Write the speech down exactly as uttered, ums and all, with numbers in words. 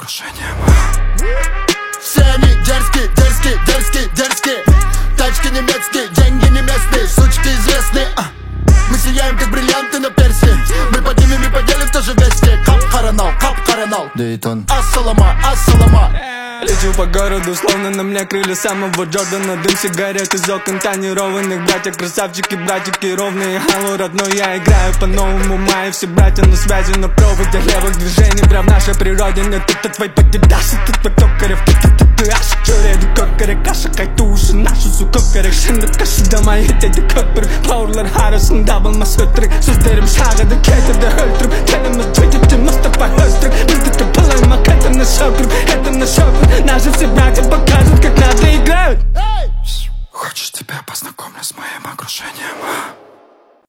окружением. Все они дерзкие, дерзкие, дерзкие, дерзкие. Тачки немецкие, деньги не местные, сучки известные. а. Мы сияем как бриллианты на персне. Мы поднимем и поделим тоже вести. Кап харанал, кап харанал, Дейтон. Ассалама, ассалама. Лечу по городу, словно на мне крылья самого Джордана. Дым сигарет из окон тонированных. Братья красавчики, братики ровные. Алло, родной, я играю по-новому. Мои все братья на связи, на проводе. Левых движений, прям в нашей природе. Нет, это твой потеряши, ты твой токарев. Ты аж чуреди кокарек, каша кайтуши. Нашу сука керек, şimdi kaşıda my hit dedi köpür. Powerlar arasında bulmaz ötürük. Sözlerim şağıda ketirde öldürüp. Kendimiz tweet'te Mustafa Öztürk. Bizde kapılayma kaydını şöpürüp. Hedini şöpür. Наши все братья покажут, как надо играть. Хочешь, тебя познакомлю с моим окружением?